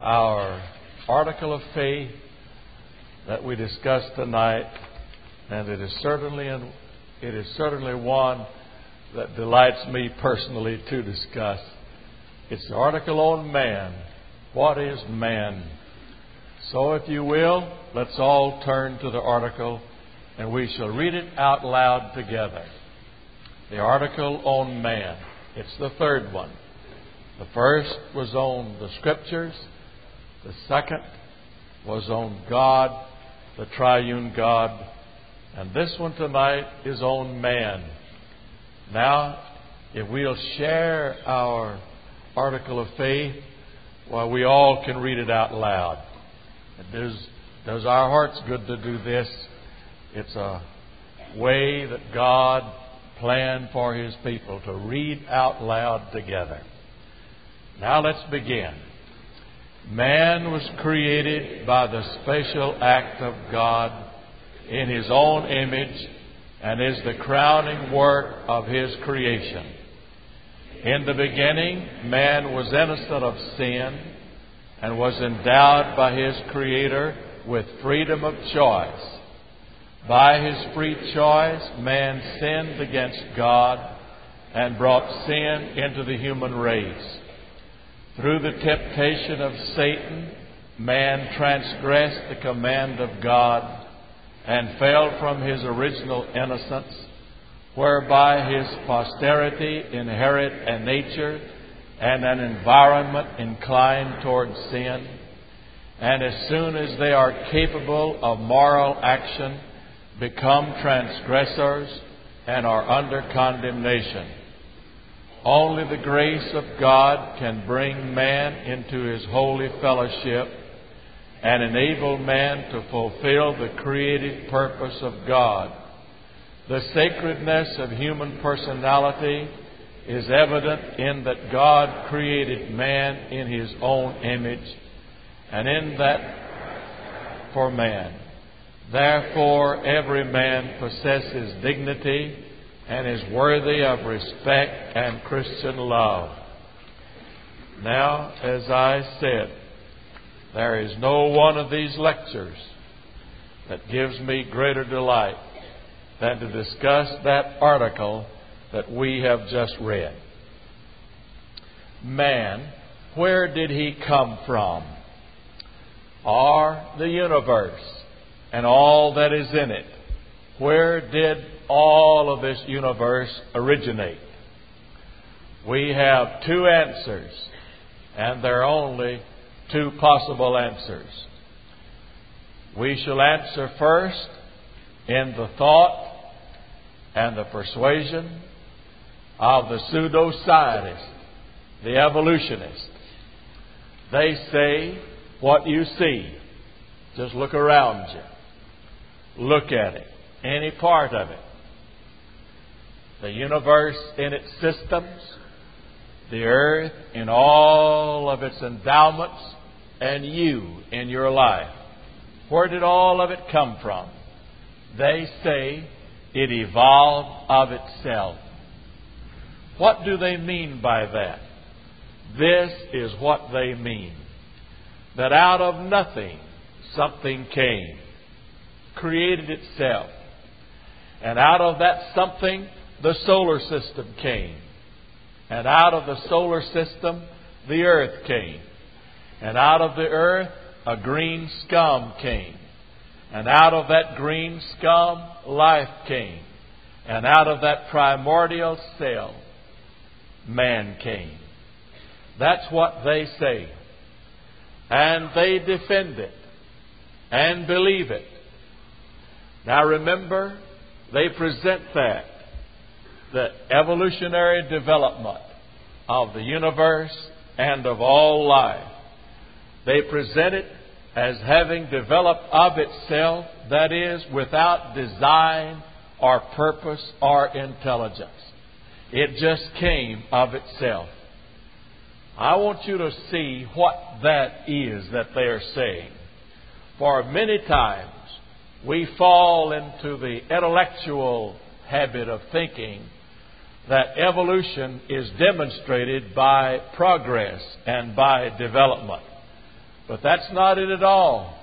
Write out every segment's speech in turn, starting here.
Our article of faith that we discussed tonight, and it is certainly one that delights me personally to discuss. It's the article on man. What is man? So if you will, let's all turn to the article and we shall read it out loud together. The article on man. It's the third one. The first was on the Scriptures. The second was on God, the triune God. And this one tonight is on man. Now, if we'll share our article of faith, well, we all can read it out loud. It does our hearts good to do this. It's a way that God planned for His people to read out loud together. Now let's begin. Man was created by the special act of God in His own image and is the crowning work of His creation. In the beginning, man was innocent of sin and was endowed by his Creator with freedom of choice. By his free choice, man sinned against God and brought sin into the human race. Through the temptation of Satan, man transgressed the command of God and fell from his original innocence, whereby his posterity inherit a nature and an environment inclined towards sin. And as soon as they are capable of moral action, become transgressors and are under condemnation. Only the grace of God can bring man into His holy fellowship and enable man to fulfill the creative purpose of God. The sacredness of human personality is evident in that God created man in His own image, and in that for man. Therefore, every man possesses dignity and is worthy of respect and Christian love. Now, as I said, there is no one of these lectures that gives me greater delight than to discuss that article that we have just read. Man, where did he come from? Or the universe and all that is in it. Where did all of this universe originate? We have two answers, and there are only two possible answers. We shall answer first in the thought and the persuasion of the pseudo-scientist, the evolutionist. They say what you see. Just look around you. Look at it. Any part of it. The universe in its systems, the earth in all of its endowments, and you in your life. Where did all of it come from? They say it evolved of itself. What do they mean by that? This is what they mean. That out of nothing, something came, created itself. And out of that something, the solar system came. And out of the solar system, the earth came. And out of the earth, a green scum came. And out of that green scum, life came. And out of that primordial cell, man came. That's what they say. And they defend it and believe it. Now remember, they present that the evolutionary development of the universe and of all life. They present it as having developed of itself, that is, without design or purpose or intelligence. It just came of itself. I want you to see what that is that they are saying. For many times we fall into the intellectual habit of thinking that evolution is demonstrated by progress and by development. But that's not it at all.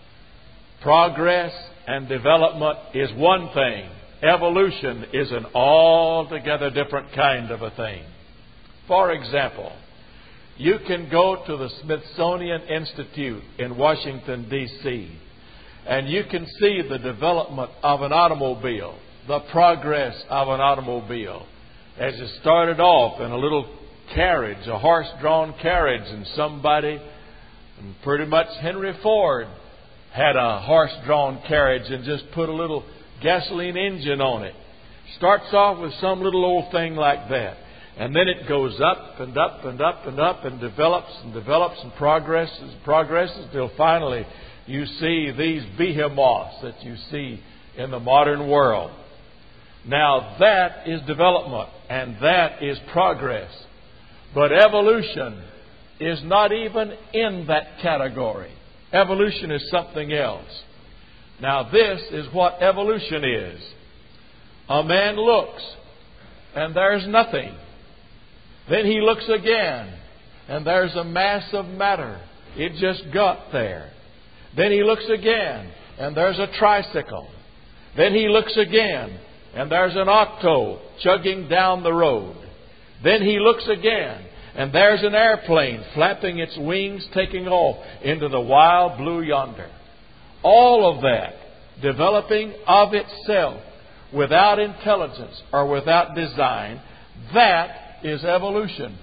Progress and development is one thing. Evolution is an altogether different kind of a thing. For example, you can go to the Smithsonian Institute in Washington, D.C., and you can see the development of an automobile, the progress of an automobile. As it started off in a little carriage, a horse-drawn carriage, and somebody, and pretty much Henry Ford, had a horse-drawn carriage and just put a little gasoline engine on it. Starts off with some little old thing like that. And then it goes up and up and up and up and develops and progresses till finally you see these behemoths that you see in the modern world. Now that is development and that is progress. But evolution is not even in that category. Evolution is something else. Now this is what evolution is. A man looks and there's nothing. Then he looks again and there's a mass of matter. It just got there. Then he looks again and there's a tricycle. Then he looks again and there's an auto chugging down the road. Then he looks again and there's an airplane flapping its wings, taking off into the wild blue yonder. All of that developing of itself without intelligence or without design, that is evolution.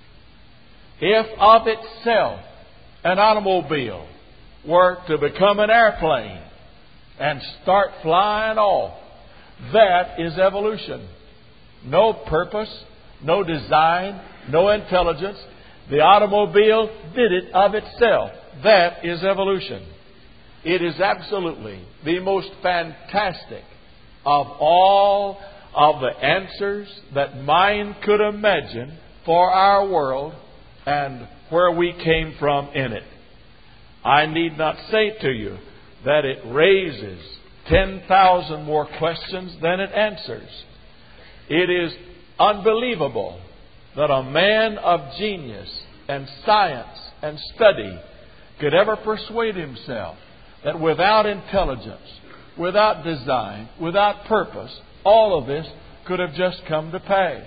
If of itself an automobile were to become an airplane and start flying off, that is evolution. No purpose, no design, no intelligence. The automobile did it of itself. That is evolution. It is absolutely the most fantastic of all of the answers that mind could imagine for our world and where we came from in it. I need not say to you that it raises 10,000 more questions than it answers. It is unbelievable that a man of genius and science and study could ever persuade himself that without intelligence, without design, without purpose, all of this could have just come to pass.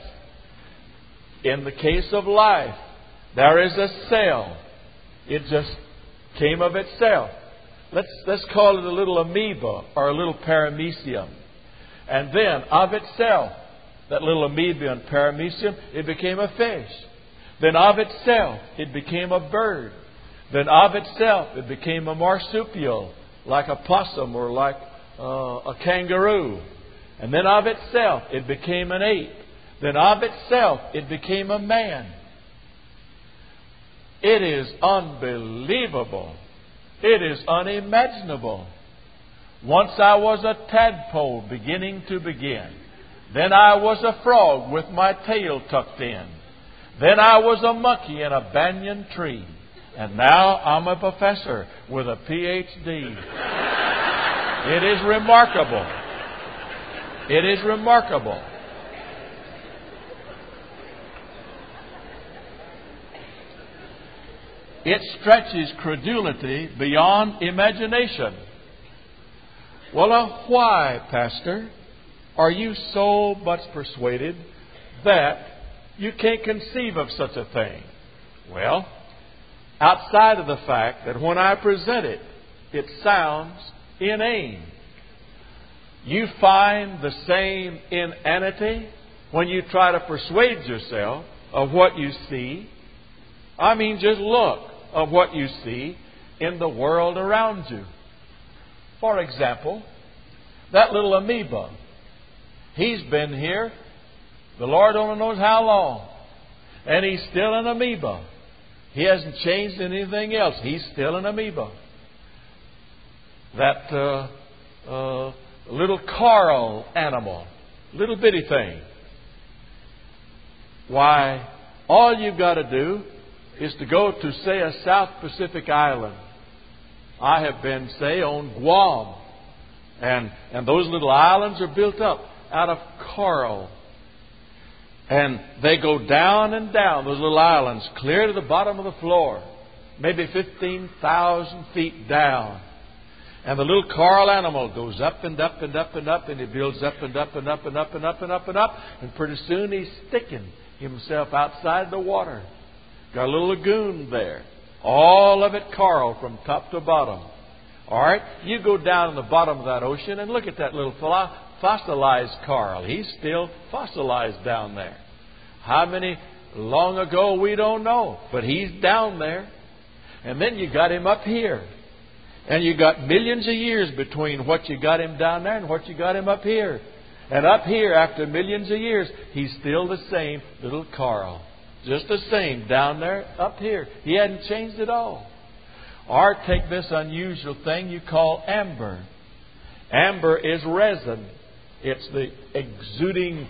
In the case of life, there is a cell. It just came of itself. Let's call it a little amoeba or a little paramecium. And then of itself, that little amoeba and paramecium, it became a fish. Then of itself, it became a bird. Then of itself, it became a marsupial, like a possum or like a kangaroo. And then of itself, it became an ape. Then of itself, it became a man. It is unbelievable. It is unimaginable. Once I was a tadpole beginning to begin. Then I was a frog with my tail tucked in. Then I was a monkey in a banyan tree. And now I'm a professor with a PhD. It is remarkable. It is remarkable. It stretches credulity beyond imagination. Well, why, Pastor, are you so much persuaded that you can't conceive of such a thing? Well, outside of the fact that when I present it, it sounds inane. You find the same inanity when you try to persuade yourself of what you see. I mean, just look of what you see in the world around you. For example, that little amoeba. He's been here, the Lord only knows how long. And he's still an amoeba. He hasn't changed anything else. He's still an amoeba. That little coral animal, little bitty thing. Why, all you've got to do is to go to, say, a South Pacific island. I have been, say, on Guam. And those little islands are built up out of coral. And they go down and down, those little islands, clear to the bottom of the floor. maybe 15,000 feet down. And the little coral animal goes up and up and up and up, and he builds up and up and up and up and up and up and up. And pretty soon he's sticking himself outside the water. Got a little lagoon there. All of it coral from top to bottom. All right? You go down in the bottom of that ocean and look at that little fossilized coral. He's still fossilized down there. How many long ago, we don't know. But he's down there. And then you got him up here. And you got millions of years between what you got him down there and what you got him up here. And up here, after millions of years, he's still the same little coral. Just the same down there, up here. He hadn't changed at all. Or take this unusual thing you call amber. Amber is resin. It's the exuding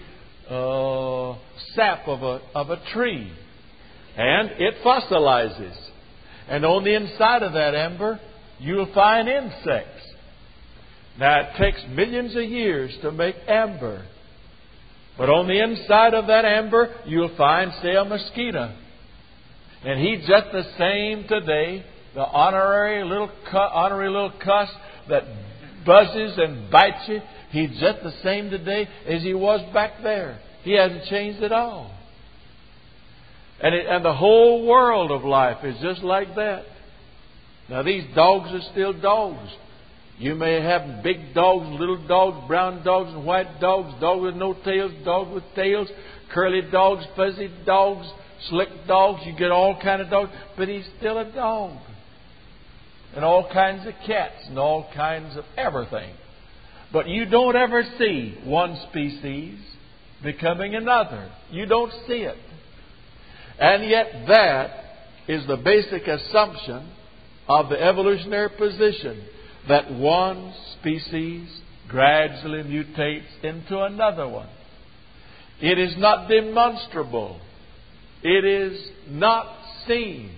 sap of a tree. And it fossilizes. And on the inside of that amber, you'll find insects. Now, it takes millions of years to make amber. But on the inside of that amber, you'll find, say, a mosquito. And he's just the same today. The honorary little cuss that buzzes and bites you. He's just the same today as he was back there. He hasn't changed at all. And the whole world of life is just like that. Now, these dogs are still dogs. You may have big dogs, little dogs, brown dogs and white dogs, dogs with no tails, dogs with tails, curly dogs, fuzzy dogs, slick dogs. You get all kinds of dogs, but he's still a dog. And all kinds of cats and all kinds of everything. But you don't ever see one species becoming another. You don't see it. And yet that is the basic assumption of the evolutionary position, that one species gradually mutates into another one. It is not demonstrable. It is not seen.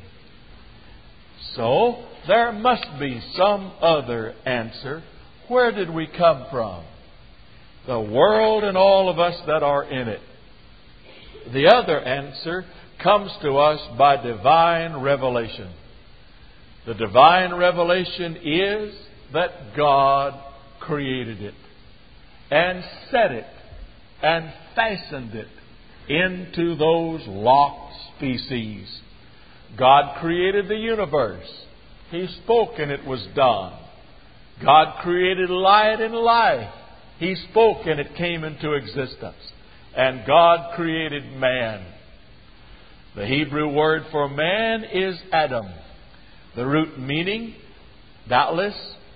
So, there must be some other answer. Where did we come from? The world and all of us that are in it. The other answer comes to us by divine revelation. The divine revelation is that God created it and set it and fastened it into those locked species. God created the universe. He spoke and it was done. God created light and life. He spoke and it came into existence. And God created man. The Hebrew word for man is Adam. The root meaning, doubtless,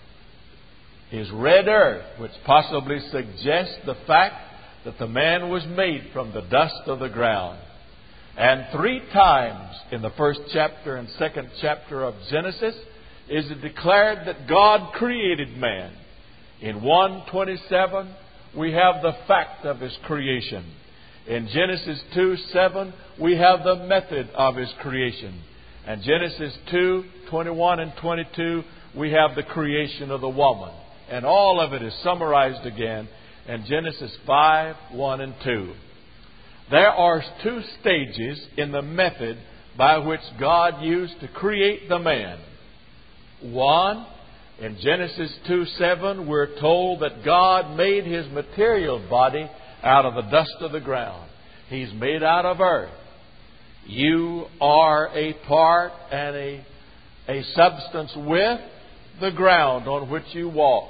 is red earth, which possibly suggests the fact that the man was made from the dust of the ground. And 3 times in the first chapter and second chapter of Genesis is it declared that God created man. In 1:27, we have the fact of His creation. In Genesis 2:7, we have the method of His creation. And Genesis 2:21 and 22, we have the creation of the woman. And all of it is summarized again in Genesis 5:1 and 2. There are 2 stages in the method by which God used to create the man. One, in Genesis 2:7, we're told that God made His material body out of the dust of the ground. He's made out of earth. You are a part and a substance with the ground on which you walk.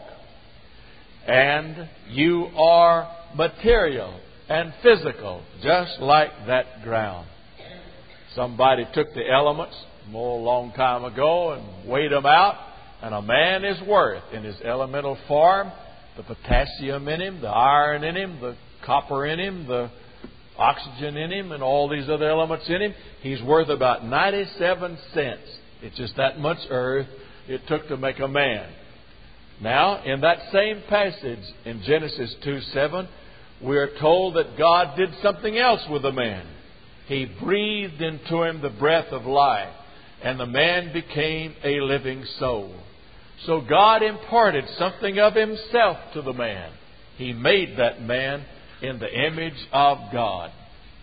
And you are material and physical, just like that ground. Somebody took the elements a long time ago and weighed them out, and a man is worth in his elemental form, the potassium in him, the iron in him, the copper in him, the oxygen in him, and all these other elements in him. He's worth about 97 cents. It's just that much earth it took to make a man. Now, in that same passage in Genesis 2:7, we are told that God did something else with the man. He breathed into him the breath of life, and the man became a living soul. So God imparted something of Himself to the man. He made that man in the image of God.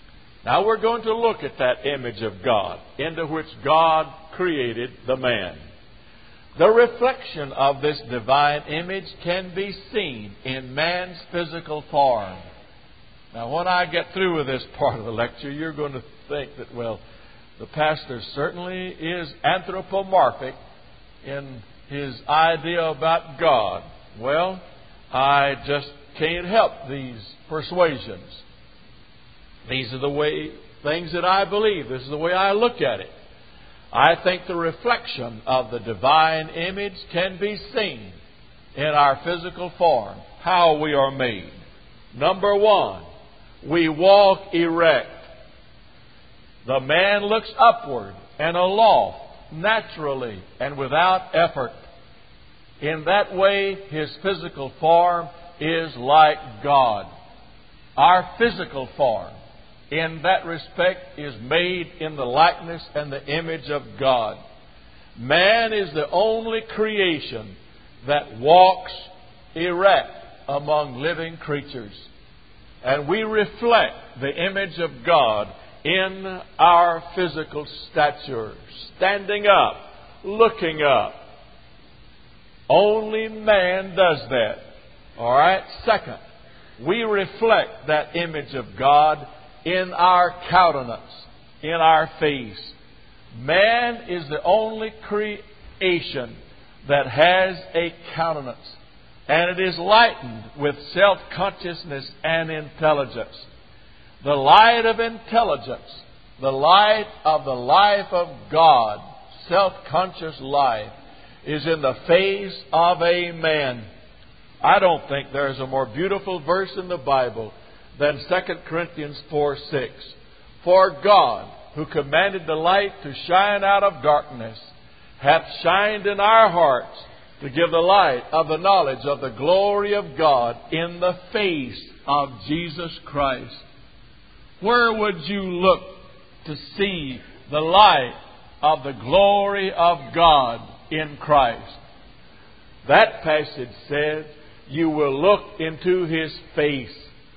Now we're going to look at that image of God, into which God created the man. The reflection of this divine image can be seen in man's physical form. Now when I get through with this part of the lecture, you're going to think that, well, the pastor certainly is anthropomorphic in his idea about God. Well, I just can't help these persuasions. These are the things that I believe. This is the way I look at it. I think the reflection of the divine image can be seen in our physical form, how we are made. Number one, we walk erect. The man looks upward and aloft, naturally and without effort. In that way, his physical form is like God. Our physical form, in that respect, is made in the likeness and the image of God. Man is the only creation that walks erect among living creatures. And we reflect the image of God in our physical stature, standing up, looking up. Only man does that. All right? Second, we reflect that image of God in our countenance, in our face. Man is the only creation that has a countenance, and it is lightened with self-consciousness and intelligence. The light of intelligence, the light of the life of God, self-conscious life, is in the face of a man. I don't think there is a more beautiful verse in the Bible than 2 Corinthians 4:6. For God, who commanded the light to shine out of darkness, hath shined in our hearts to give the light of the knowledge of the glory of God in the face of Jesus Christ. Where would you look to see the light of the glory of God in Christ? That passage says, you will look into His face.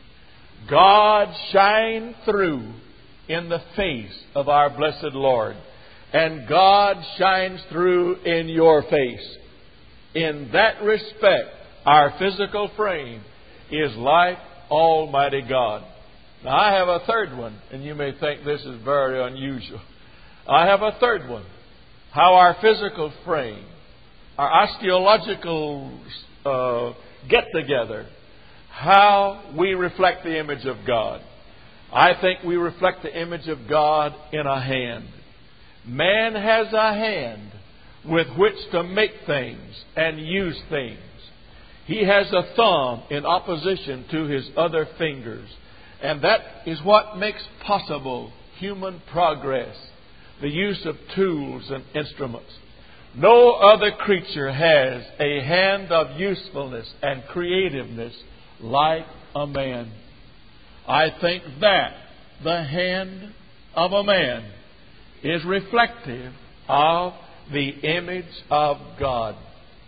God shined through in the face of our blessed Lord. And God shines through in your face. In that respect, our physical frame is like Almighty God. Now, I have a third one, and you may think this is very unusual. I have a third one. How our physical frame, our osteological get-together, how we reflect the image of God. I think we reflect the image of God in a hand. Man has a hand with which to make things and use things. He has a thumb in opposition to his other fingers. And that is what makes possible human progress, the use of tools and instruments. No other creature has a hand of usefulness and creativeness like a man. I think that the hand of a man is reflective of the image of God.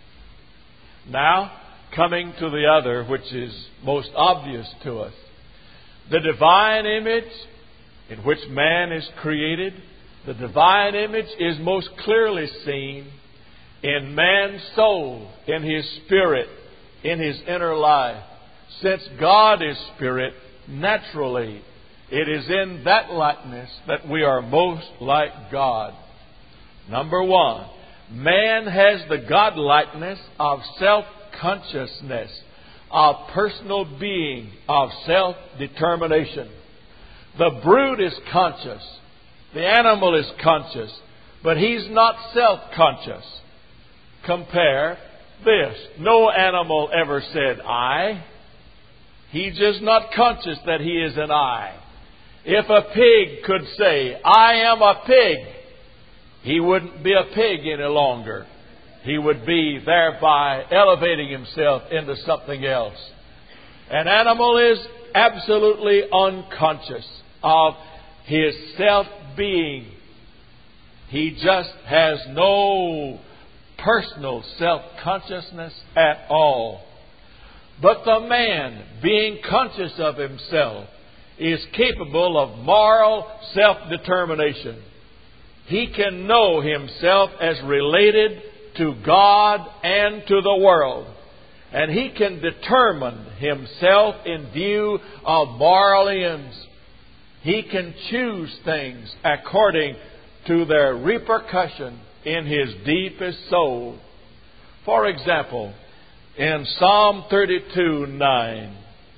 Now, coming to the other, which is most obvious to us. The divine image in which man is created, the divine image is most clearly seen in man's soul, in his spirit, in his inner life. Since God is spirit, naturally, it is in that likeness that we are most like God. Number one, man has the God-likeness of self-consciousness, of personal being, of self-determination. The brute is conscious. The animal is conscious. But he's not self-conscious. Compare this. No animal ever said, I. He's just not conscious that he is an I. If a pig could say, I am a pig, he wouldn't be a pig any longer. He would be thereby elevating himself into something else. An animal is absolutely unconscious of his self-being. He just has no personal self-consciousness at all. But the man, being conscious of himself, is capable of moral self-determination. He can know himself as related to God and to the world. And he can determine himself in view of moral ends. He can choose things according to their repercussion in his deepest soul. For example, in Psalm 32:9,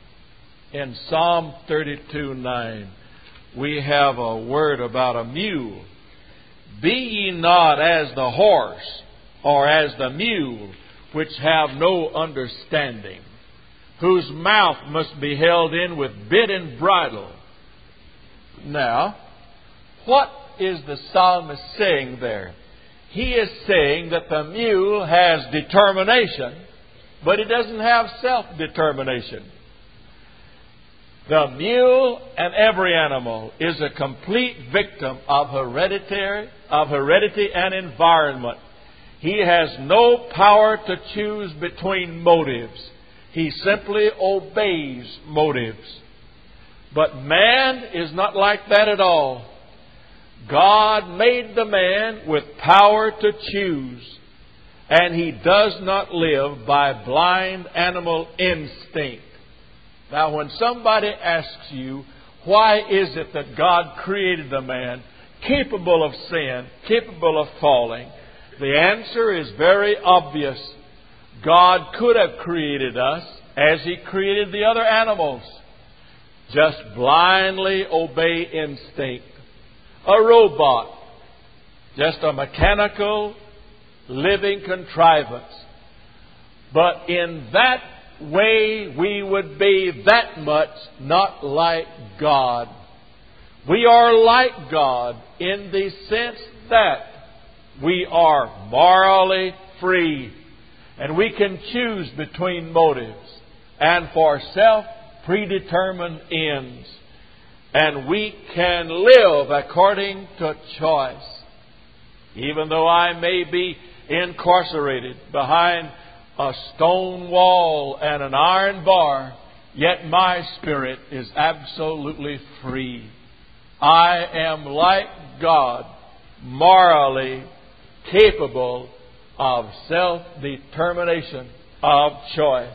we have a word about a mule. Be ye not as the horse, or as the mule, which have no understanding, whose mouth must be held in with bit and bridle. Now, what is the psalmist saying there? He is saying that the mule has determination, but he doesn't have self-determination. The mule and every animal is a complete victim of heredity and environment. He has no power to choose between motives. He simply obeys motives. But man is not like that at all. God made the man with power to choose, and he does not live by blind animal instinct. Now, when somebody asks you, why is it that God created the man capable of sin, capable of falling? The answer is very obvious. God could have created us as He created the other animals. Just blindly obey instinct. A robot, just a mechanical living contrivance. But in that way, we would be that much not like God. We are like God in the sense that we are morally free, and we can choose between motives and for self-predetermined ends. And we can live according to choice. Even though I may be incarcerated behind a stone wall and an iron bar, yet my spirit is absolutely free. I am like God, morally capable of self-determination, of choice.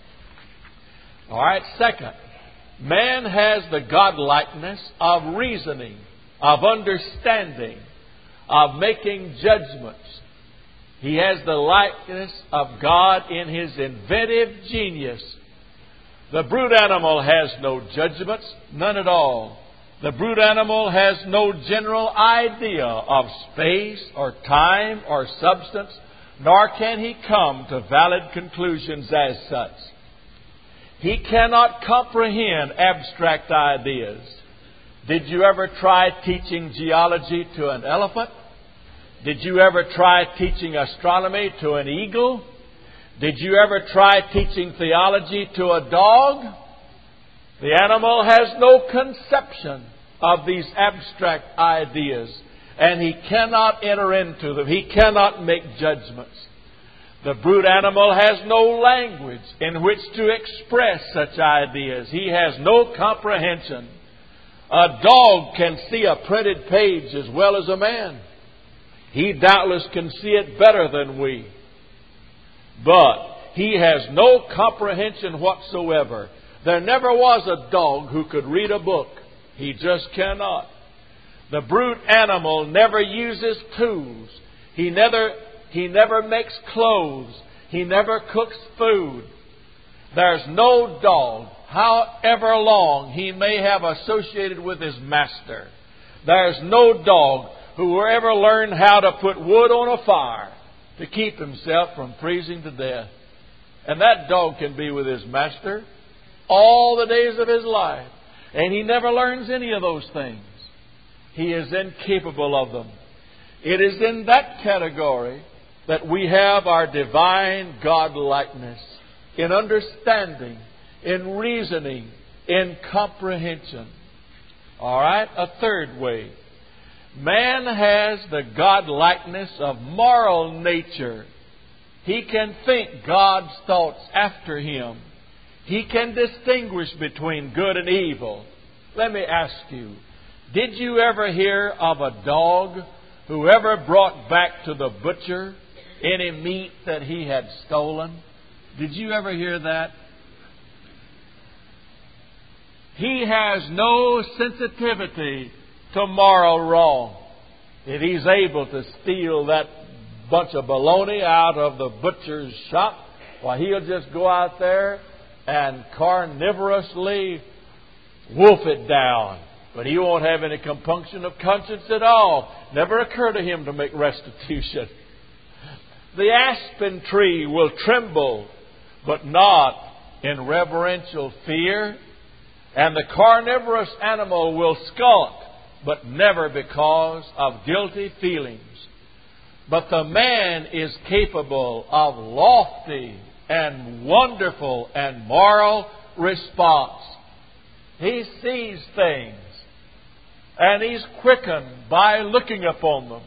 All right, second, man has the God-likeness of reasoning, of understanding, of making judgments. He has the likeness of God in his inventive genius. The brute animal has no judgments, none at all. The brute animal has no general idea of space or time or substance, nor can he come to valid conclusions as such. He cannot comprehend abstract ideas. Did you ever try teaching geology to an elephant? Did you ever try teaching astronomy to an eagle? Did you ever try teaching theology to a dog? The animal has no conception of these abstract ideas, and he cannot enter into them. He cannot make judgments. The brute animal has no language in which to express such ideas. He has no comprehension. A dog can see a printed page as well as a man. He doubtless can see it better than we. But he has no comprehension whatsoever. There never was a dog who could read a book. He just cannot. The brute animal never uses tools. He never makes clothes. He never cooks food. There's no dog, however long he may have associated with his master. There's no dog who will ever learn how to put wood on a fire to keep himself from freezing to death. And that dog can be with his master all the days of his life. And he never learns any of those things. He is incapable of them. It is in that category that we have our divine God-likeness in understanding, in reasoning, in comprehension. All right, a third way. Man has the God-likeness of moral nature. He can think God's thoughts after him. He can distinguish between good and evil. Let me ask you, did you ever hear of a dog who ever brought back to the butcher any meat that he had stolen? Did you ever hear that? He has no sensitivity to moral wrong. If he's able to steal that bunch of bologna out of the butcher's shop, well, he'll just go out there and carnivorously wolf it down. But he won't have any compunction of conscience at all. Never occur to him to make restitution. The aspen tree will tremble, but not in reverential fear. And the carnivorous animal will skulk, but never because of guilty feelings. But the man is capable of lofty and wonderful and moral response. He sees things, and he's quickened by looking upon them.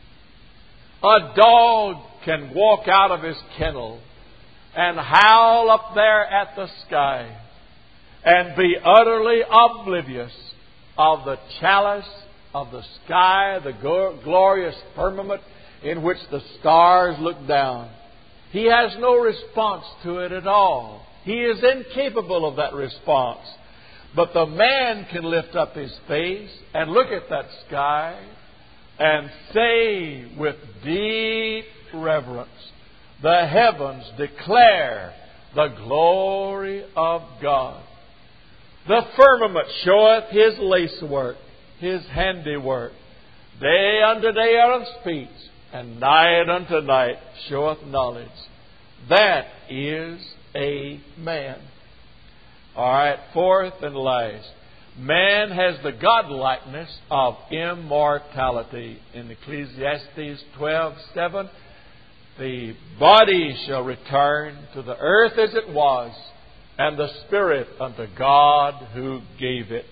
A dog can walk out of his kennel and howl up there at the sky and be utterly oblivious of the chalice of the sky, the glorious firmament in which the stars look down. He has no response to it at all. He is incapable of that response. But the man can lift up his face and look at that sky and say with deep reverence, "The heavens declare the glory of God. The firmament showeth His lacework, His handiwork. Day unto day uttereth speech, and night unto night showeth knowledge." That is a man. All right, fourth and last. Man has the godlikeness of immortality. In Ecclesiastes 12:7, the body shall return to the earth as it was, and the spirit unto God who gave it.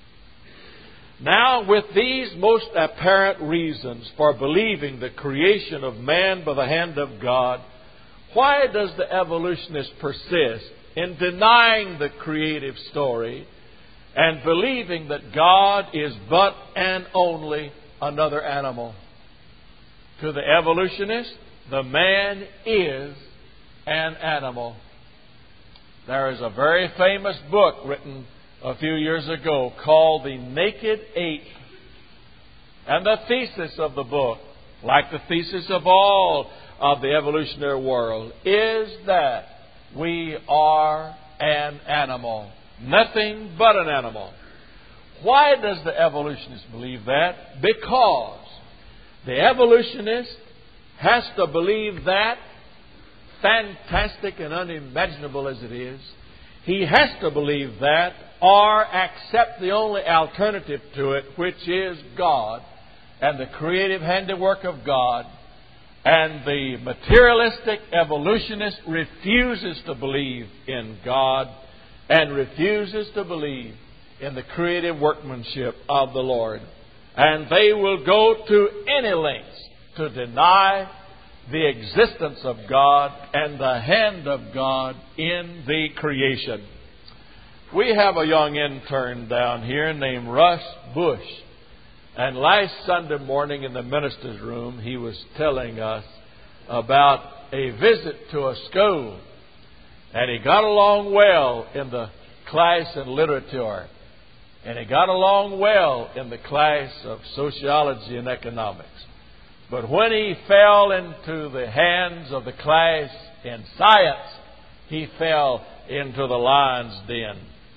Now, with these most apparent reasons for believing the creation of man by the hand of God, why does the evolutionist persist in denying the creative story and believing that God is but and only another animal? To the evolutionist, the man is an animal. There is a very famous book written a few years ago called The Naked Ape. And the thesis of the book, like the thesis of all of the evolutionary world, is that we are an animal. Nothing but an animal. Why does the evolutionist believe that? Because the evolutionist has to believe that, fantastic and unimaginable as it is, he has to believe that or accept the only alternative to it, which is God and the creative handiwork of God. And the materialistic evolutionist refuses to believe in God and refuses to believe in the creative workmanship of the Lord. And they will go to any lengths to deny the existence of God and the hand of God in the creation. We have a young intern down here named Russ Bush. And last Sunday morning in the minister's room, he was telling us about a visit to a school. And he got along well in the class in literature. And he got along well in the class of sociology and economics. But when he fell into the hands of the class in science, he fell into the lion's den.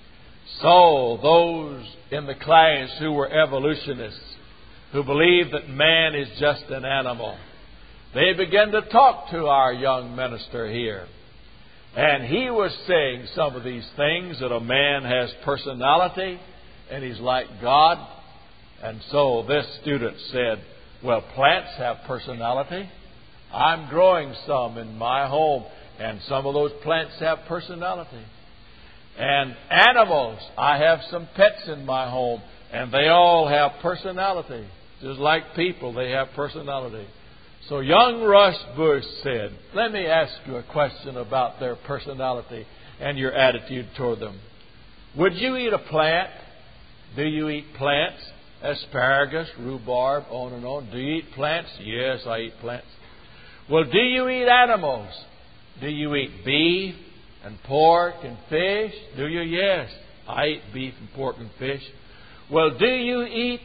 So those in the class who were evolutionists, who believed that man is just an animal, they began to talk to our young minister here. And he was saying some of these things, that a man has personality and he's like God. And so this student said, "Well, plants have personality. I'm growing some in my home, and some of those plants have personality. And animals, I have some pets in my home, and they all have personality. Just like people, they have personality." So young Russ Bush said, "Let me ask you a question about their personality and your attitude toward them. Would you eat a plant Do you eat plants? Asparagus, rhubarb, on and on. Do you eat plants? Yes, I eat plants. Well, do you eat animals? Do you eat beef and pork and fish? Do you? Yes, I eat beef and pork and fish. Well, do you eat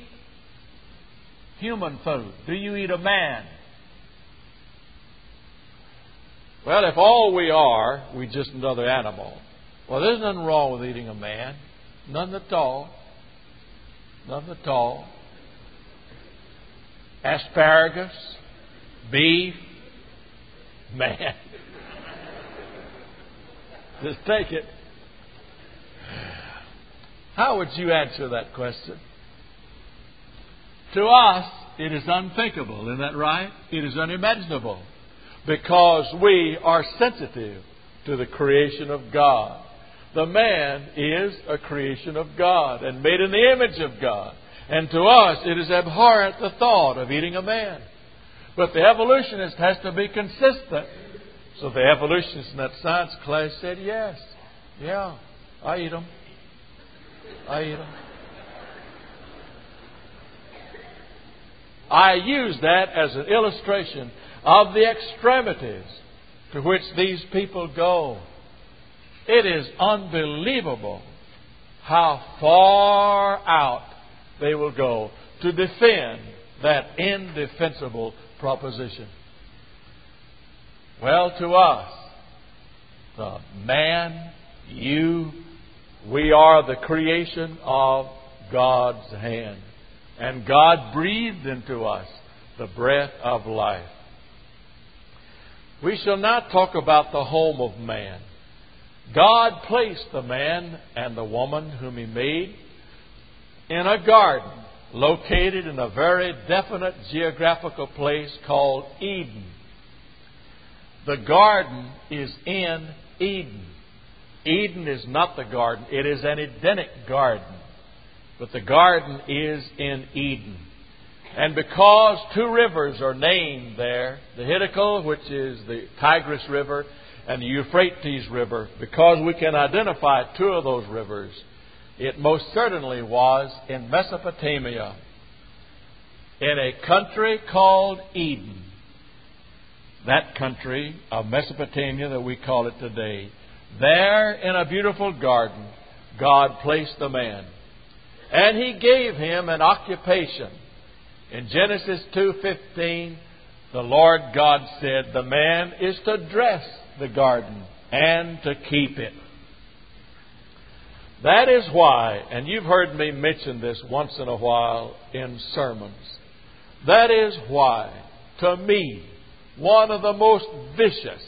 human food? Do you eat a man? Well, if all we are, we're just another animal. Well, there's nothing wrong with eating a man. None at all. None at all. Asparagus, beef, man. Just take it. How would you answer that question? To us, it is unthinkable. Isn't that right? It is unimaginable. Because we are sensitive to the creation of God. The man is a creation of God and made in the image of God. And to us, it is abhorrent the thought of eating a man. But the evolutionist has to be consistent. So the evolutionists in that science class said, yes, yeah, I eat them. I eat them. I use that as an illustration of the extremities to which these people go. It is unbelievable how far out they will go to defend that indefensible proposition. Well, to us, the man, you, we are the creation of God's hand. And God breathed into us the breath of life. We shall not talk about the home of man. God placed the man and the woman whom He made in a garden located in a very definite geographical place called Eden. The garden is in Eden. Eden is not the garden. It is an Edenic garden. But the garden is in Eden. And because two rivers are named there, the Hiddekel, which is the Tigris River, and the Euphrates River, because we can identify two of those rivers, it most certainly was in Mesopotamia, in a country called Eden. That country of Mesopotamia that we call it today. There in a beautiful garden, God placed the man. And He gave him an occupation. In Genesis 2:15, the Lord God said, the man is to dress the garden and to keep it. That is why, and you've heard me mention this once in a while in sermons, that is why, to me, one of the most vicious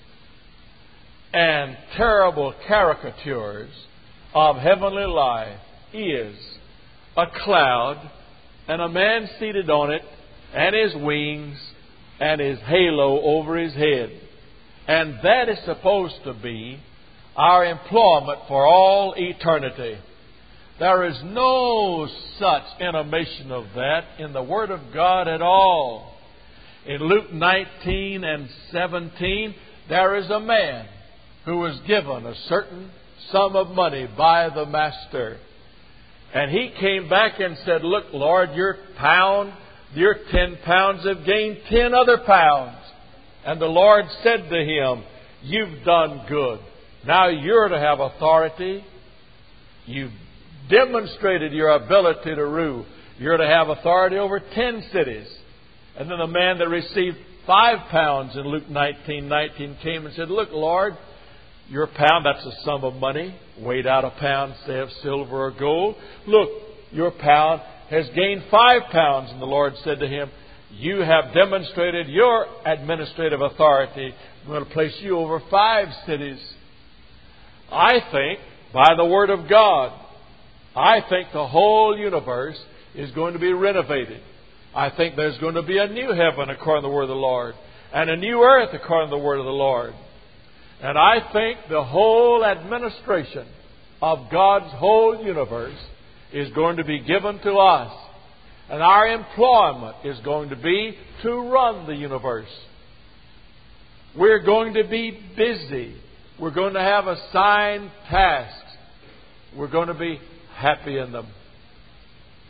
and terrible caricatures of heavenly life is a cloud and a man seated on it and his wings and his halo over his head. And that is supposed to be our employment for all eternity. There is no such intimation of that in the Word of God at all. In Luke 19 and 17, there is a man who was given a certain sum of money by the master. And he came back and said, look, Lord, your 10 pounds have gained 10 other pounds. And the Lord said to him, you've done good. Now you're to have authority. You've demonstrated your ability to rule. You're to have authority over 10 cities. And then the man that received 5 pounds in Luke 19:19 came and said, look, Lord, your pound, that's a sum of money, weighed out a pound, say of silver or gold. Look, your pound has gained 5 pounds. And the Lord said to him, you have demonstrated your administrative authority. I'm going to place you over 5 cities. I think, by the Word of God, I think the whole universe is going to be renovated. I think there's going to be a new heaven according to the Word of the Lord, and a new earth according to the Word of the Lord. And I think the whole administration of God's whole universe is going to be given to us. And our employment is going to be to run the universe. We're going to be busy. We're going to have assigned tasks. We're going to be happy in them.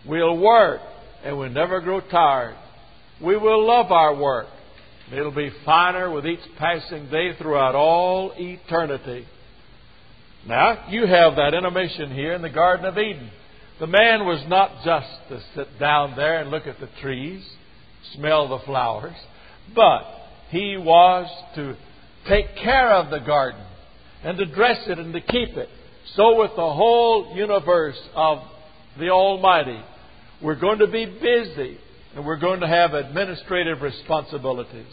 We'll work and we'll never grow tired. We will love our work. It'll be finer with each passing day throughout all eternity. Now, you have that intimation here in the Garden of Eden. The man was not just to sit down there and look at the trees, smell the flowers, but he was to take care of the garden and to dress it and to keep it. So with the whole universe of the Almighty, we're going to be busy and we're going to have administrative responsibilities.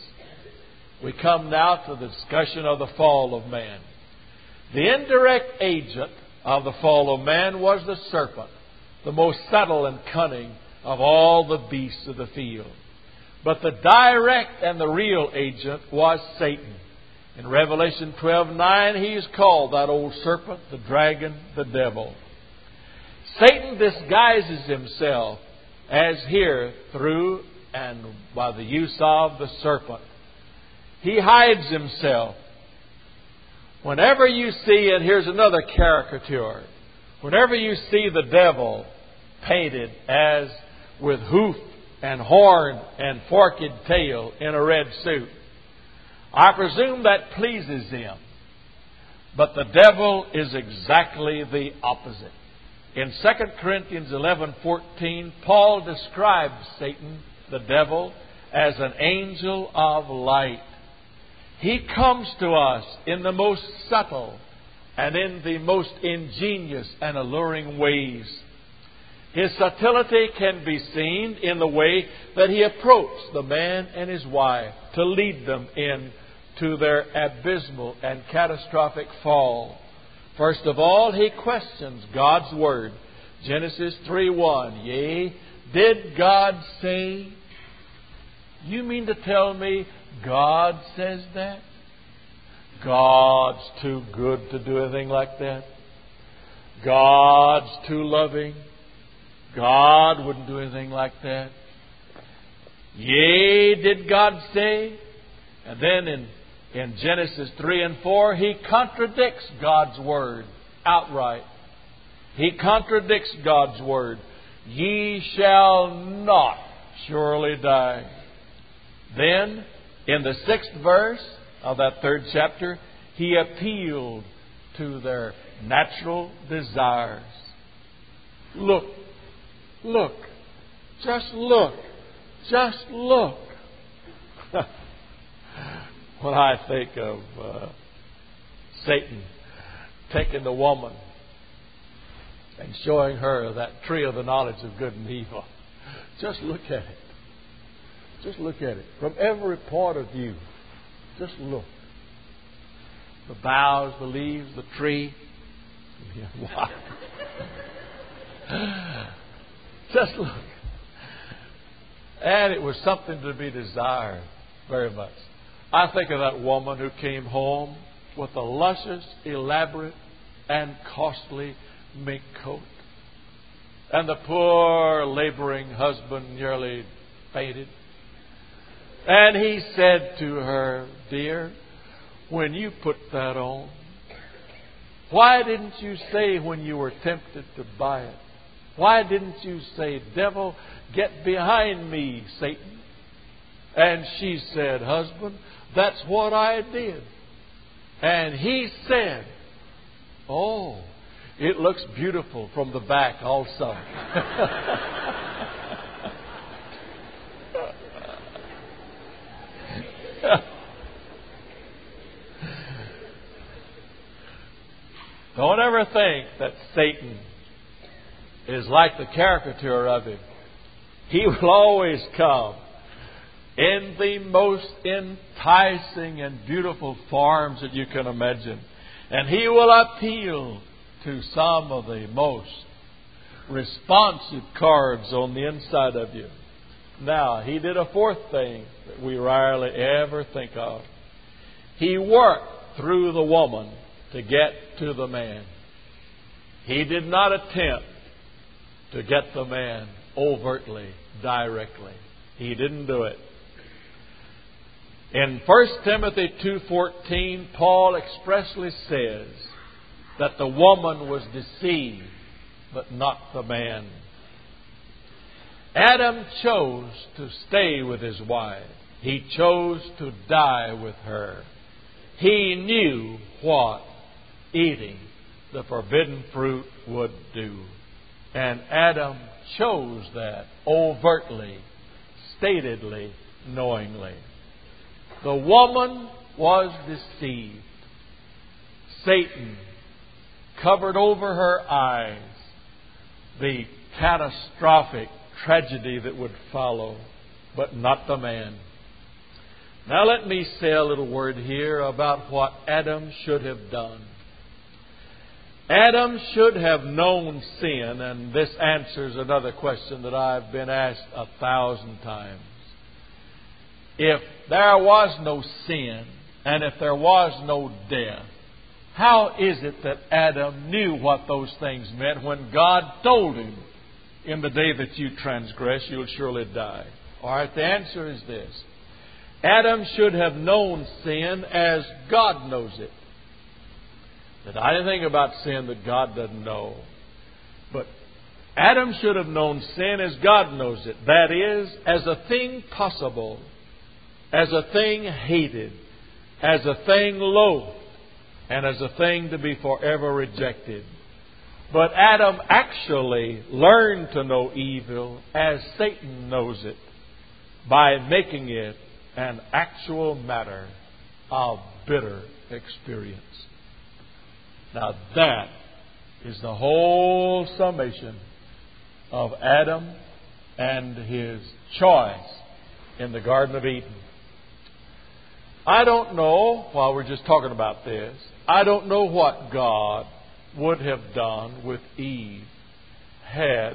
We come now to the discussion of the fall of man. The indirect agent of the fall of man was the serpent, the most subtle and cunning of all the beasts of the field. But the direct and the real agent was Satan. In Revelation 12:9, he is called that old serpent, the dragon, the devil. Satan disguises himself as here through and by the use of the serpent. He hides himself. Whenever you see, and here's another caricature, whenever you see the devil painted as with hoof and horn and forked tail in a red suit, I presume that pleases him. But the devil is exactly the opposite. In 2 Corinthians 11:14, Paul describes Satan, the devil, as an angel of light. He comes to us in the most subtle and in the most ingenious and alluring ways. His subtlety can be seen in the way that he approached the man and his wife to lead them into their abysmal and catastrophic fall. First of all, he questions God's Word. Genesis 3:1. Yea, did God say? You mean to tell me God says that? God's too good to do anything like that. God's too loving. God wouldn't do anything like that. Yea, did God say? And then in Genesis 3 and 4, he contradicts God's Word outright. He contradicts God's Word. Ye shall not surely die. Then, in the 6th verse of that 3rd chapter, he appealed to their natural desires. Look, look, just look, just look. When I think of Satan taking the woman and showing her that tree of the knowledge of good and evil, just look at it. Just look at it. From every point of view, just look. The boughs, the leaves, the tree. Wow. Just look. And it was something to be desired very much. I think of that woman who came home with a luscious, elaborate, and costly mink coat. And the poor laboring husband nearly fainted. And he said to her, dear, when you put that on, why didn't you say when you were tempted to buy it? Why didn't you say, devil, get behind me, Satan? And she said, husband, that's what I did. And he said, oh, it looks beautiful from the back also. Don't ever think that Satan is like the caricature of him. He will always come in the most enticing and beautiful forms that you can imagine. And he will appeal to some of the most responsive chords on the inside of you. Now, he did a fourth thing that we rarely ever think of. He worked through the woman to get to the man. He did not attempt to get the man overtly, directly. He didn't do it. In 1 Timothy 2:14, Paul expressly says that the woman was deceived, but not the man. Adam chose to stay with his wife. He chose to die with her. He knew what eating the forbidden fruit would do. And Adam chose that overtly, statedly, knowingly. The woman was deceived. Satan covered over her eyes the catastrophic tragedy that would follow, but not the man. Now let me say a little word here about what Adam should have done. Adam should have known sin, and this answers another question that I've been asked 1,000 times. If there was no sin, and if there was no death, how is it that Adam knew what those things meant when God told him, in the day that you transgress, you'll surely die? All right, the answer is this. Adam should have known sin as God knows it. There's not anything about sin that God doesn't know. But Adam should have known sin as God knows it. That is, as a thing possible, as a thing hated, as a thing loathed, and as a thing to be forever rejected. But Adam actually learned to know evil as Satan knows it, by making it an actual matter of bitter experience. Now that is the whole summation of Adam and his choice in the Garden of Eden. I don't know, while we're just talking about this, I don't know what God would have done with Eve had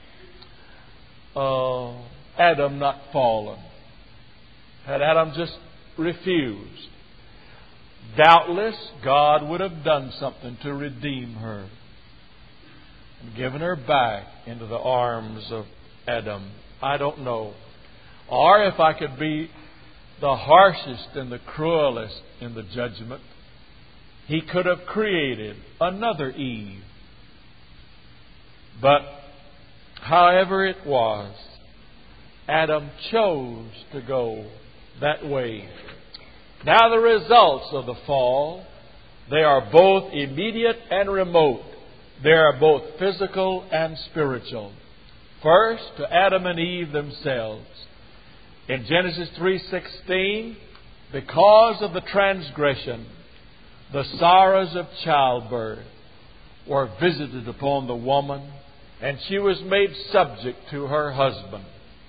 Adam not fallen. Had Adam just refused. Doubtless, God would have done something to redeem her and given her back into the arms of Adam. I don't know. Or if I could be the harshest and the cruelest in the judgment, He could have created another Eve. But however it was, Adam chose to go that way. Now the results of the fall, they are both immediate and remote. They are both physical and spiritual. First, to Adam and Eve themselves. In Genesis 3:16, because of the transgression, the sorrows of childbirth were visited upon the woman, and she was made subject to her husband.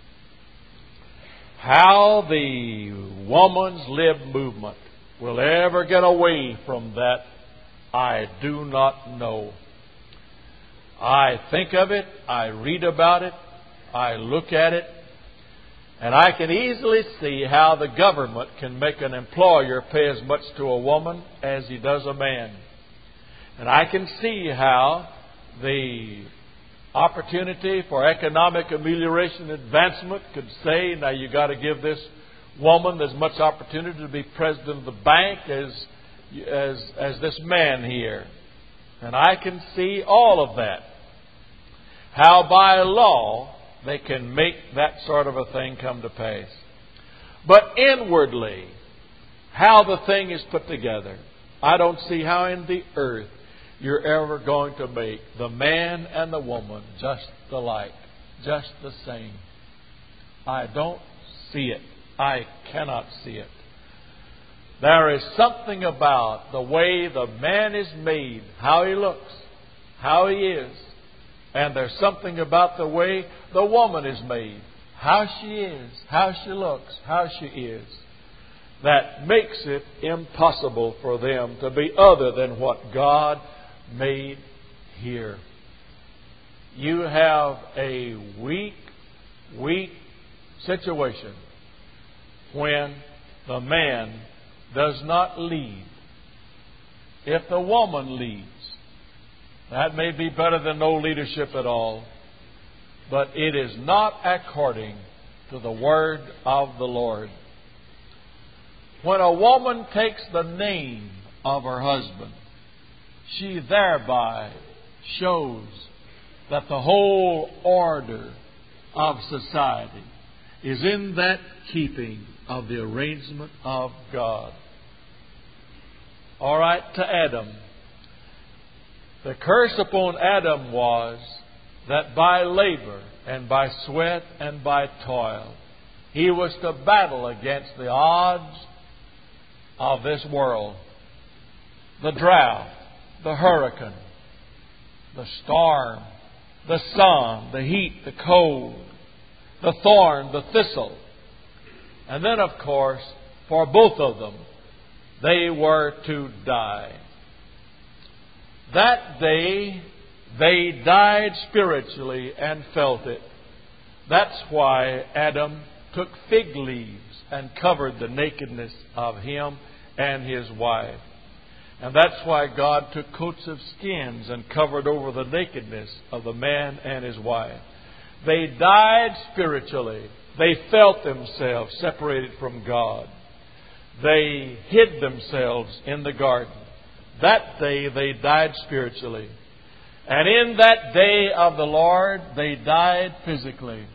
How the woman's lib movement will ever get away from that, I do not know. I think of it, I read about it, I look at it, and I can easily see how the government can make an employer pay as much to a woman as he does a man. And I can see how the opportunity for economic amelioration and advancement could say, now you got to give this woman as much opportunity to be president of the bank as this man here. And I can see all of that. How by law they can make that sort of a thing come to pass. But inwardly, how the thing is put together, I don't see how in the earth you're ever going to make the man and the woman just alike, just the same. I don't see it. I cannot see it. There is something about the way the man is made, how he looks, how he is. And there's something about the way the woman is made, how she is, how she looks, how she is, that makes it impossible for them to be other than what God made here. You have a weak situation when the man does not lead. If the woman leads, that may be better than no leadership at all, but it is not according to the word of the Lord. When a woman takes the name of her husband, she thereby shows that the whole order of society is in that keeping of the arrangement of God. All right, to Adam. The curse upon Adam was that by labor and by sweat and by toil, he was to battle against the odds of this world. The drought, the hurricane, the storm, the sun, the heat, the cold, the thorn, the thistle. And then, of course, for both of them, they were to die. That day, they died spiritually and felt it. That's why Adam took fig leaves and covered the nakedness of him and his wife. And that's why God took coats of skins and covered over the nakedness of the man and his wife. They died spiritually. They felt themselves separated from God. They hid themselves in the garden. That day they died spiritually. And in that day of the Lord, they died physically.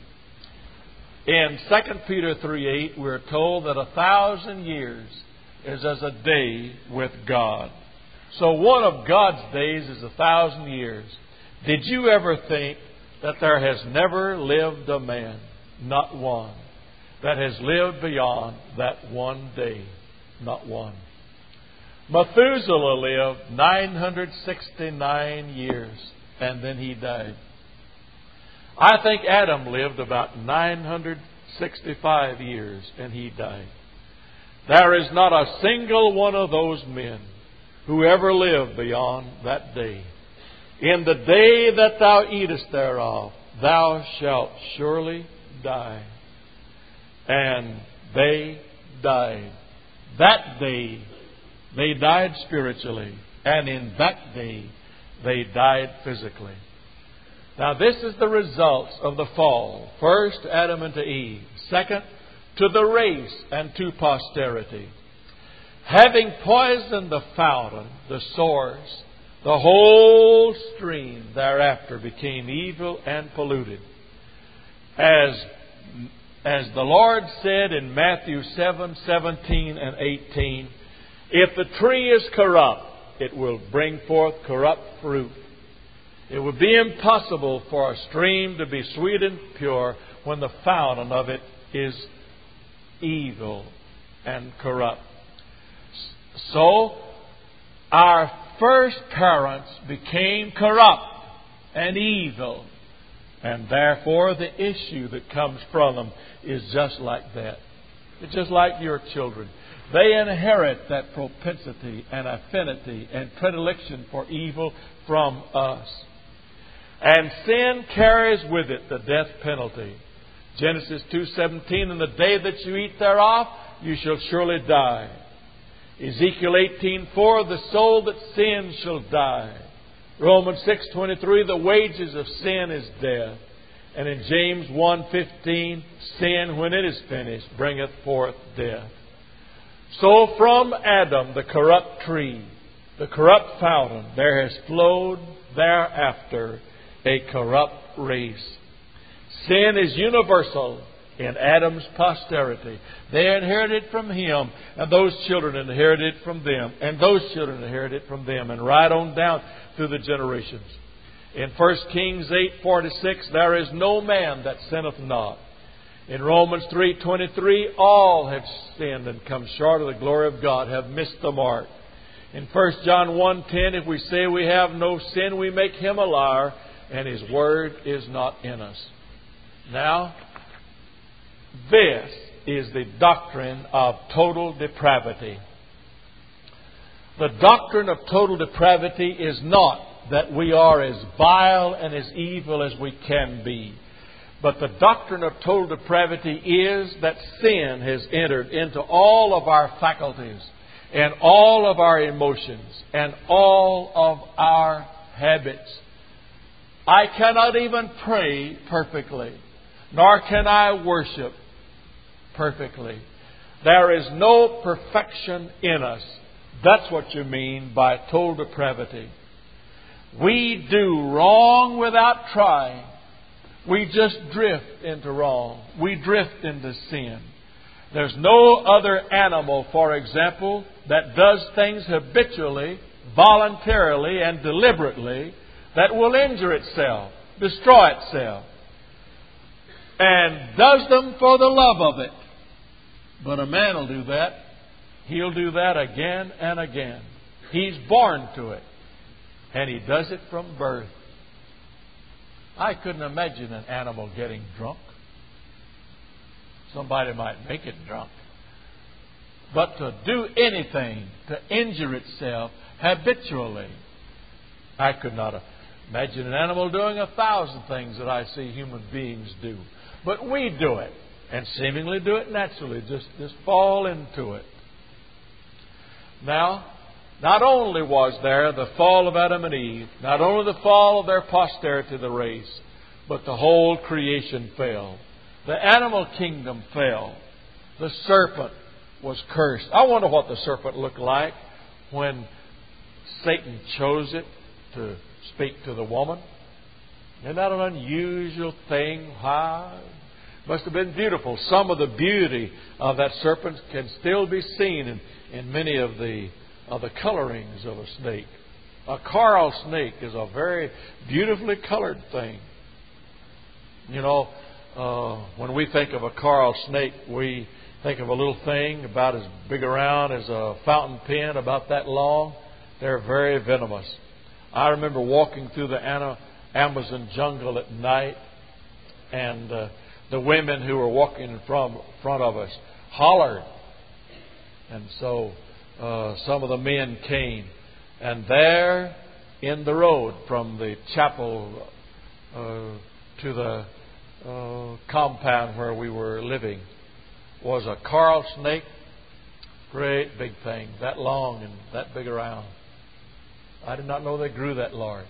In 2 Peter 3:8, we're told that 1,000 years is as a day with God. So one of God's days is 1,000 years. Did you ever think that there has never lived a man, not one, that has lived beyond that one day? Not one. Methuselah lived 969 years, and then he died. I think Adam lived about 965 years, and he died. There is not a single one of those men who ever lived beyond that day. In the day that thou eatest thereof, thou shalt surely die. And they died. That day they died spiritually, and in that day they died physically. Now this is the results of the fall. First, Adam and to Eve. Second, to the race and to posterity. Having poisoned the fountain, the source, the whole stream thereafter became evil and polluted. As the Lord said in Matthew 7:17 and 18, if the tree is corrupt, it will bring forth corrupt fruit. It would be impossible for a stream to be sweet and pure when the fountain of it is evil and corrupt. So, our first parents became corrupt and evil. And therefore, the issue that comes from them is just like that. It's just like your children. They inherit that propensity and affinity and predilection for evil from us. And sin carries with it the death penalty. Genesis 2:17, in the day that you eat thereof, you shall surely die. Ezekiel 18:4, the soul that sins shall die. Romans 6:23, the wages of sin is death. And in James 1:15, sin, when it is finished, bringeth forth death. So from Adam, the corrupt tree, the corrupt fountain, there has flowed thereafter a corrupt race. Sin is universal in Adam's posterity. They inherited from him, and those children inherited from them, and those children inherited from them, and right on down through the generations. In 1 Kings 8:46, there is no man that sinneth not. In Romans 3:23, all have sinned and come short of the glory of God, have missed the mark. In 1 John 1:10, if we say we have no sin, we make him a liar, and his word is not in us. Now, this is the doctrine of total depravity. The doctrine of total depravity is not that we are as vile and as evil as we can be. But the doctrine of total depravity is that sin has entered into all of our faculties and all of our emotions and all of our habits. I cannot even pray perfectly, nor can I worship perfectly. There is no perfection in us. That's what you mean by total depravity. We do wrong without trying. We just drift into wrong. We drift into sin. There's no other animal, for example, that does things habitually, voluntarily, and deliberately that will injure itself, destroy itself, and does them for the love of it. But a man will do that. He'll do that again and again. He's born to it. And he does it from birth. I couldn't imagine an animal getting drunk. Somebody might make it drunk. But to do anything to injure itself habitually, I could not imagine an animal doing 1,000 things that I see human beings do. But we do it, and seemingly do it naturally, just fall into it. Now, not only was there the fall of Adam and Eve, not only the fall of their posterity, the race, but the whole creation fell. The animal kingdom fell. The serpent was cursed. I wonder what the serpent looked like when Satan chose it to speak to the woman. Isn't that an unusual thing? Wow. Must have been beautiful. Some of the beauty of that serpent can still be seen in many of the colorings of a snake. A coral snake is a very beautifully colored thing. You know, when we think of a coral snake, we think of a little thing about as big around as a fountain pen, about that long. They're very venomous. I remember walking through the Amazon jungle at night, and the women who were walking in front of us hollered. And so some of the men came, and there in the road from the chapel to the compound where we were living was a coral snake, great big thing, that long and that big around. I did not know they grew that large.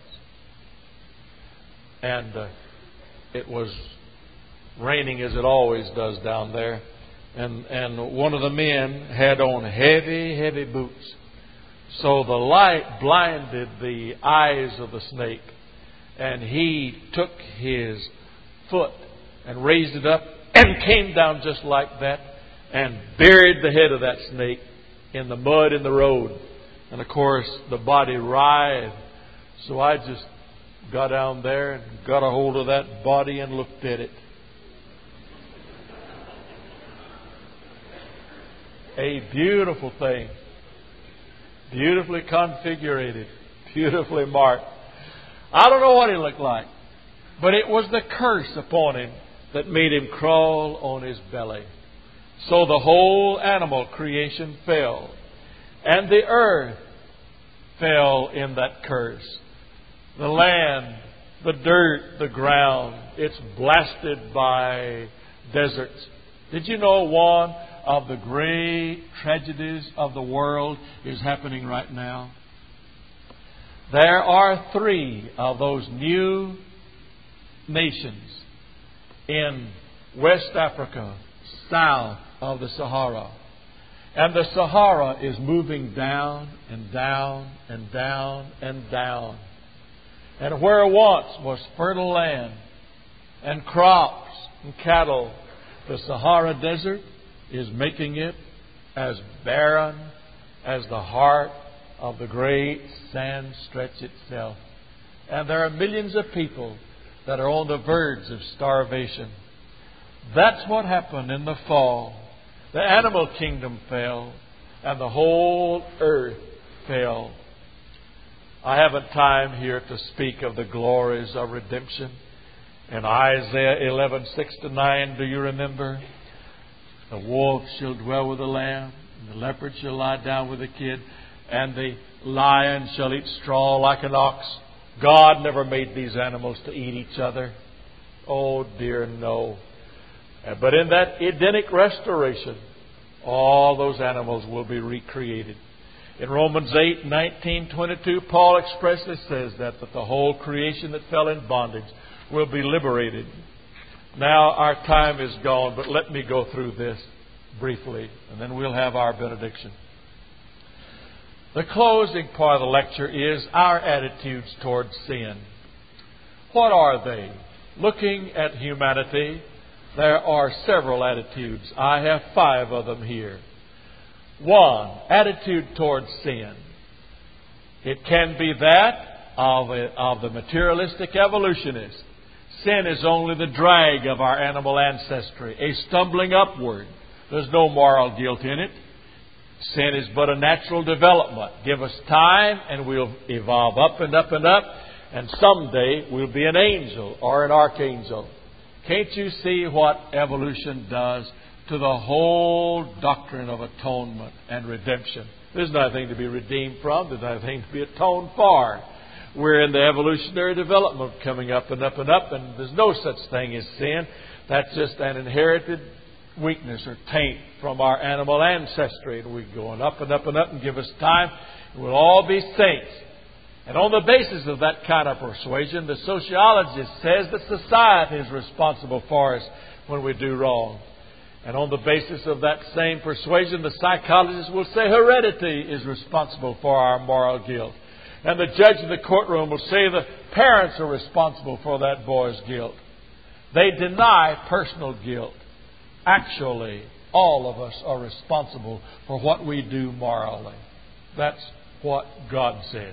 And it was raining as it always does down there. And one of the men had on heavy boots. So the light blinded the eyes of the snake. And he took his foot and raised it up and came down just like that and buried the head of that snake in the mud in the road. And of course the body writhed. So I just got down there and got a hold of that body and looked at it. A beautiful thing. Beautifully configured. Beautifully marked. I don't know what he looked like. But it was the curse upon him that made him crawl on his belly. So the whole animal creation fell. And the earth fell in that curse. The land, the dirt, the ground, it's blasted by deserts. Did you know one of the great tragedies of the world is happening right now? There are 3 of those new nations in West Africa, south of the Sahara. And the Sahara is moving down and down and down and down. And where once was fertile land and crops and cattle, the Sahara Desert is making it as barren as the heart of the great sand stretch itself. And there are millions of people that are on the verge of starvation. That's what happened in the fall. The animal kingdom fell, and the whole earth fell. I haven't time here to speak of the glories of redemption. In Isaiah 11:6-9, do you remember? The wolf shall dwell with the lamb, and the leopard shall lie down with the kid, and the lion shall eat straw like an ox. God never made these animals to eat each other. Oh dear, no. But in that Edenic restoration, all those animals will be recreated. In Romans 8:19-22, Paul expressly says that the whole creation that fell in bondage will be liberated. Now our time is gone, but let me go through this briefly, and then we'll have our benediction. The closing part of the lecture is our attitudes towards sin. What are they? looking at humanity, there are several attitudes. I have 5 of them here. 1, attitude towards sin. It can be that of the materialistic evolutionist. Sin is only the drag of our animal ancestry, a stumbling upward. There's no moral guilt in it. Sin is but a natural development. Give us time and we'll evolve up and up and up, and someday we'll be an angel or an archangel. Can't you see what evolution does to the whole doctrine of atonement and redemption? There's nothing to be redeemed from. There's nothing to be atoned for. We're in the evolutionary development coming up and up and up, and there's no such thing as sin. That's just an inherited weakness or taint from our animal ancestry. And we're going up and up and up, and give us time, and we'll all be saints. And on the basis of that kind of persuasion, the sociologist says that society is responsible for us when we do wrong. And on the basis of that same persuasion, the psychologist will say heredity is responsible for our moral guilt. And the judge in the courtroom will say the parents are responsible for that boy's guilt. They deny personal guilt. Actually, all of us are responsible for what we do morally. That's what God says.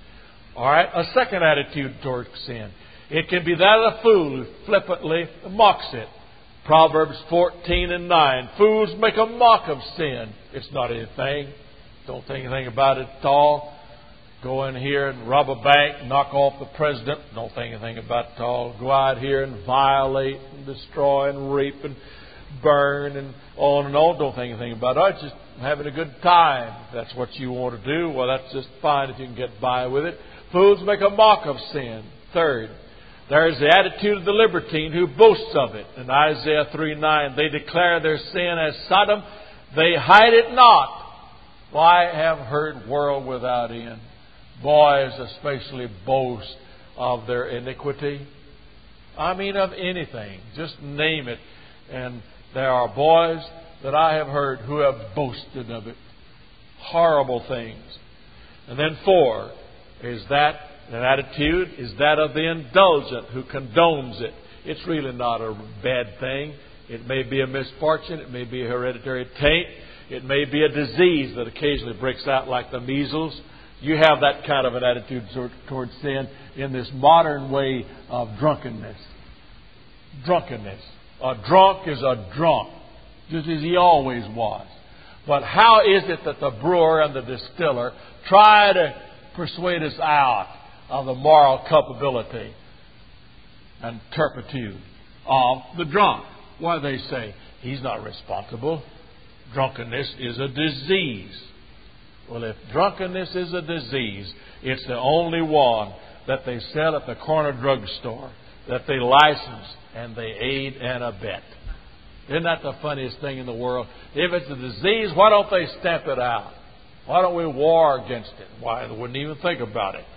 All right, a second attitude toward sin. It can be that of the fool who flippantly mocks it. Proverbs 14:9. Fools make a mock of sin. It's not anything. Don't think anything about it at all. Go in here and rob a bank, knock off the president. Don't think anything about it at all. Go out here and violate and destroy and rape and burn and on and on. Don't think anything about it. Oh, it's just having a good time. If that's what you want to do, well, that's just fine if you can get by with it. Fools make a mock of sin. Third, there is the attitude of the libertine who boasts of it. In Isaiah 3:9, they declare their sin as Sodom. They hide it not. Well, I have heard world without end. Boys especially boast of their iniquity. I mean of anything. Just name it. And there are boys that I have heard who have boasted of it. Horrible things. And then 4 is that an attitude is that of the indulgent who condones it. It's really not a bad thing. It may be a misfortune. It may be a hereditary taint. It may be a disease that occasionally breaks out like the measles. You have that kind of an attitude towards sin in this modern way of drunkenness. Drunkenness. A drunk is a drunk, just as he always was. But how is it that the brewer and the distiller try to persuade us out of the moral culpability and turpitude of the drunk? Why, they say, he's not responsible. Drunkenness is a disease. Well, if drunkenness is a disease, it's the only one that they sell at the corner drugstore, that they license and they aid and abet. Isn't that the funniest thing in the world? If it's a disease, why don't they stamp it out? Why don't we war against it? Why, they wouldn't even think about it.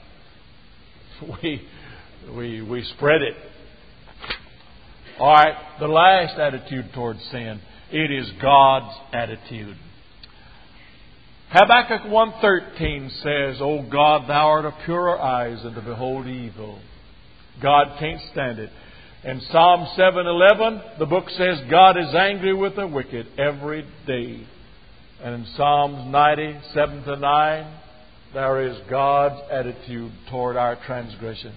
We spread it. All right, the last attitude towards sin, it is God's attitude. Habakkuk 1:13 says, O God, thou art of purer eyes than to behold evil. God can't stand it. In Psalm 7:11, the book says God is angry with the wicked every day. And in Psalms 90:7-9, there is God's attitude toward our transgression.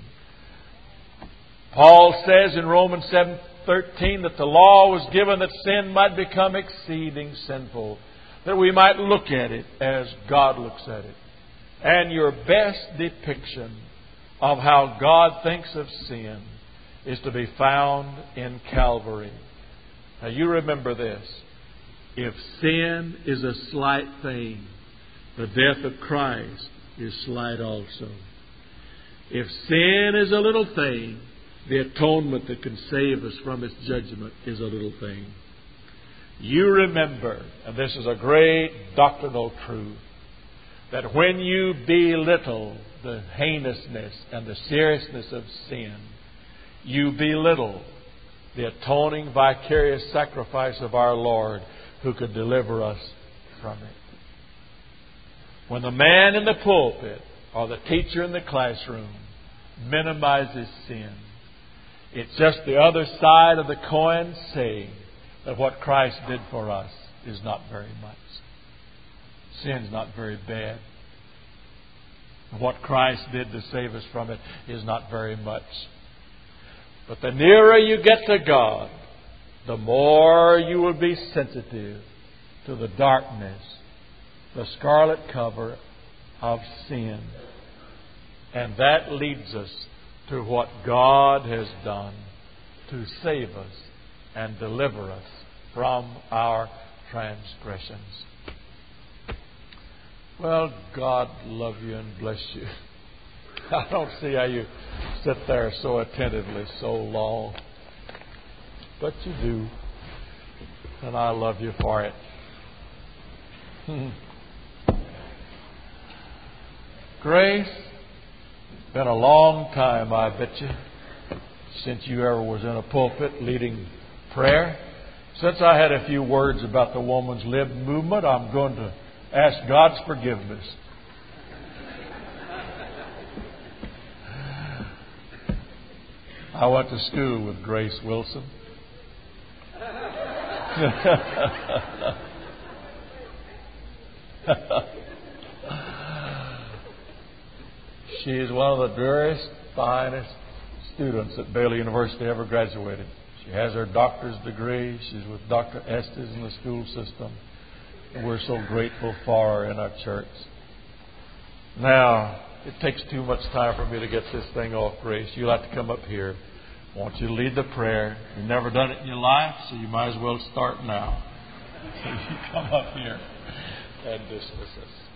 Paul says in Romans 7:13 that the law was given that sin might become exceeding sinful, that we might look at it as God looks at it. And your best depiction of how God thinks of sin is to be found in Calvary. Now you remember this. If sin is a slight thing, the death of Christ is slight also. If sin is a little thing, the atonement that can save us from its judgment is a little thing. You remember, and this is a great doctrinal truth, that when you belittle the heinousness and the seriousness of sin, you belittle the atoning vicarious sacrifice of our Lord who could deliver us from it. When the man in the pulpit or the teacher in the classroom minimizes sin, It's just the other side of the coin saying that what Christ did for us is not very much. Sin's not very bad. What Christ did to save us from it is not very much. But the nearer you get to God, the more you will be sensitive to the darkness, the scarlet cover of sin. And that leads us to what God has done to save us and deliver us from our transgressions. Well, God love you and bless you. I don't see how you sit there so attentively so long. But you do. And I love you for it. Grace, it's been a long time, I bet you, since you ever was in a pulpit leading prayer. Since I had a few words about the woman's lib movement, I'm going to ask God's forgiveness. I went to school with Grace Wilson. She is one of the dearest, finest students that Baylor University ever graduated. She has her doctor's degree. She's with Dr. Estes in the school system. And we're so grateful for her in our church. Now, it takes too much time for me to get this thing off, Grace. You'll have to come up here. I want you to lead the prayer. You've never done it in your life, so you might as well start now. So you come up here and dismiss us.